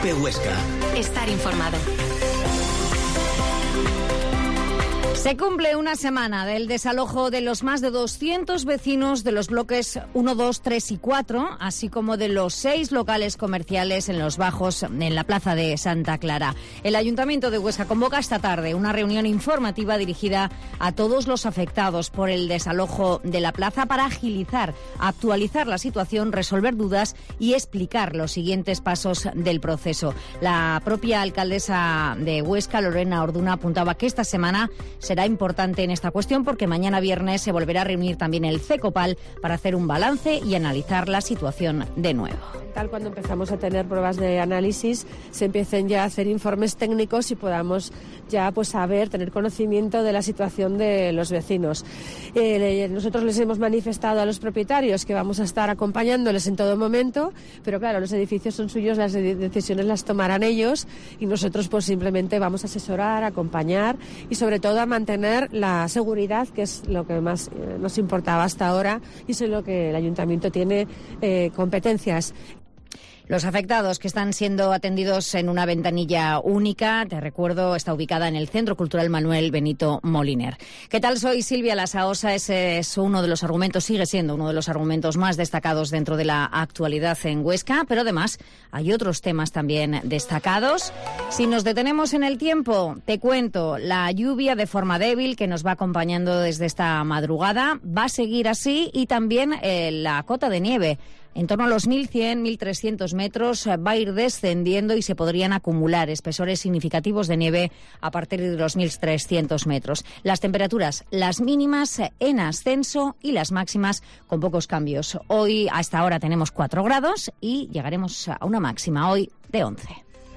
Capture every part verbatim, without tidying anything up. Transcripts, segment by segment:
Cope Huesca. Estar informado. Se cumple una semana del desalojo de los más de doscientos vecinos de los bloques uno, dos, tres y cuatro, así como de los seis locales comerciales en los bajos en la plaza de Santa Clara. El Ayuntamiento de Huesca convoca esta tarde una reunión informativa dirigida a todos los afectados por el desalojo de la plaza para agilizar, actualizar la situación, resolver dudas y explicar los siguientes pasos del proceso. La propia alcaldesa de Huesca, Lorena Orduna, apuntaba que esta semana se será importante en esta cuestión porque mañana viernes se volverá a reunir también el CECOPAL para hacer un balance y analizar la situación de nuevo. Tal cuando empezamos a tener pruebas de análisis, se empiecen ya a hacer informes técnicos y podamos ya pues saber, tener conocimiento de la situación de los vecinos. Eh, nosotros les hemos manifestado a los propietarios que vamos a estar acompañándoles en todo momento, pero claro, los edificios son suyos, las decisiones las tomarán ellos y nosotros pues simplemente vamos a asesorar, acompañar y sobre todo a mantener la seguridad, que es lo que más eh, nos importaba hasta ahora y es en lo que el Ayuntamiento tiene eh, competencias. Los afectados que están siendo atendidos en una ventanilla única, te recuerdo, está ubicada en el Centro Cultural Manuel Benito Moliner. ¿Qué tal? Soy Silvia Lasaosa. Ese es uno de los argumentos, sigue siendo uno de los argumentos más destacados dentro de la actualidad en Huesca, pero además hay otros temas también destacados. Si nos detenemos en el tiempo, te cuento, la lluvia de forma débil que nos va acompañando desde esta madrugada va a seguir así y también eh, la cota de nieve. En torno a los mil cien, mil trescientos metros va a ir descendiendo y se podrían acumular espesores significativos de nieve a partir de los mil trescientos metros. Las temperaturas, las mínimas en ascenso y las máximas con pocos cambios. Hoy, hasta ahora, tenemos cuatro grados y llegaremos a una máxima hoy de once.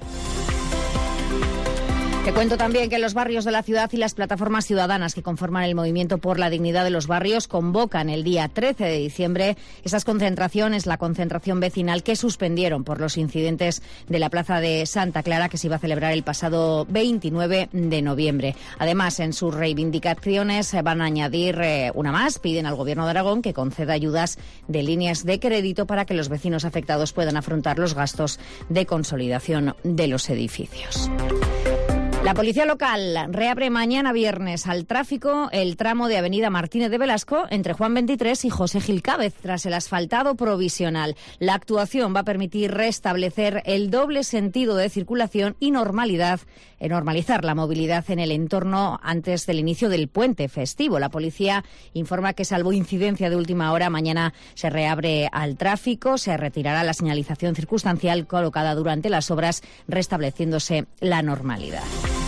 Te cuento también que los barrios de la ciudad y las plataformas ciudadanas que conforman el Movimiento por la Dignidad de los Barrios convocan el día trece de diciembre esas concentraciones, la concentración vecinal que suspendieron por los incidentes de la plaza de Santa Clara que se iba a celebrar el pasado veintinueve de noviembre. Además, en sus reivindicaciones van a añadir eh, una más. Piden al Gobierno de Aragón que conceda ayudas de líneas de crédito para que los vecinos afectados puedan afrontar los gastos de consolidación de los edificios. La policía local reabre mañana viernes al tráfico el tramo de Avenida Martínez de Velasco entre Juan veintitrés y José Gil Cávez tras el asfaltado provisional. La actuación va a permitir restablecer el doble sentido de circulación y normalidad, eh, normalizar la movilidad en el entorno antes del inicio del puente festivo. La policía informa que, salvo incidencia de última hora, mañana se reabre al tráfico, se retirará la señalización circunstancial colocada durante las obras, restableciéndose la normalidad.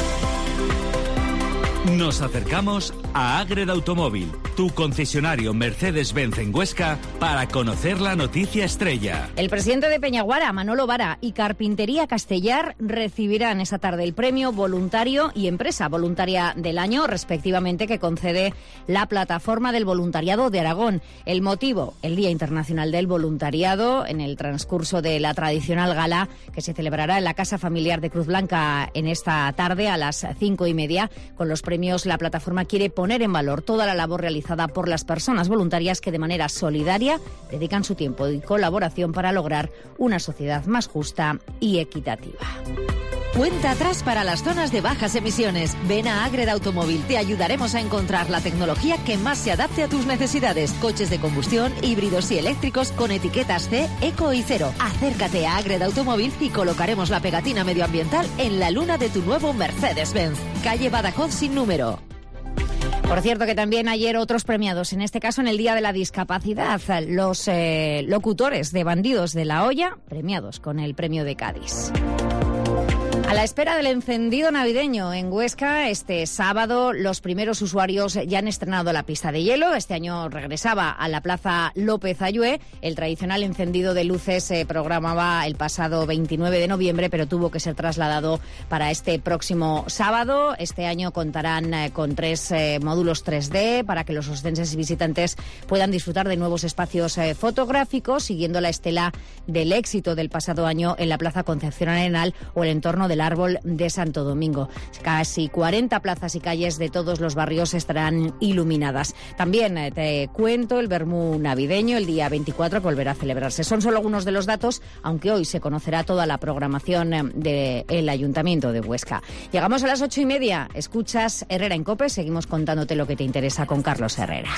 Nos acercamos a Ágreda Automóvil, tu concesionario Mercedes-Benz en Huesca, para conocer la noticia estrella. El presidente de Peñaguara, Manolo Vara, y Carpintería Castellar recibirán esta tarde el premio Voluntario y Empresa Voluntaria del Año, respectivamente, que concede la Plataforma del Voluntariado de Aragón. El motivo, el Día Internacional del Voluntariado, en el transcurso de la tradicional gala que se celebrará en la Casa Familiar de Cruz Blanca en esta tarde a las cinco y media. Con los premios, la plataforma quiere poner en valor toda la labor realizada por las personas voluntarias que de manera solidaria dedican su tiempo y colaboración para lograr una sociedad más justa y equitativa. Cuenta atrás para las zonas de bajas emisiones. Ven a Ágreda Automóvil. Te ayudaremos a encontrar la tecnología que más se adapte a tus necesidades. Coches de combustión, híbridos y eléctricos con etiquetas C, Eco y Cero. Acércate a Ágreda Automóvil y colocaremos la pegatina medioambiental en la luna de tu nuevo Mercedes-Benz. Calle Badajoz sin número. Por cierto, que también ayer otros premiados, en este caso en el Día de la Discapacidad, los eh, locutores de Bandidos de la Hoya, premiados con el Premio de Cádiz. A la espera del encendido navideño en Huesca, este sábado los primeros usuarios ya han estrenado la pista de hielo. Este año regresaba a la Plaza López Ayué. El tradicional encendido de luces se programaba el pasado veintinueve de noviembre, pero tuvo que ser trasladado para este próximo sábado. Este año contarán eh, con tres eh, módulos tres D para que los ostenses y visitantes puedan disfrutar de nuevos espacios eh, fotográficos, siguiendo la estela del éxito del pasado año en la Plaza Concepción Arenal o el entorno de la árbol de Santo Domingo. Casi cuarenta plazas y calles de todos los barrios estarán iluminadas. También eh, te cuento el vermú navideño el día veinticuatro que volverá a celebrarse. Son solo algunos de los datos, aunque hoy se conocerá toda la programación eh, del Ayuntamiento de Huesca. Llegamos a las ocho y media. Escuchas Herrera en COPE. Seguimos contándote lo que te interesa con Carlos Herrera.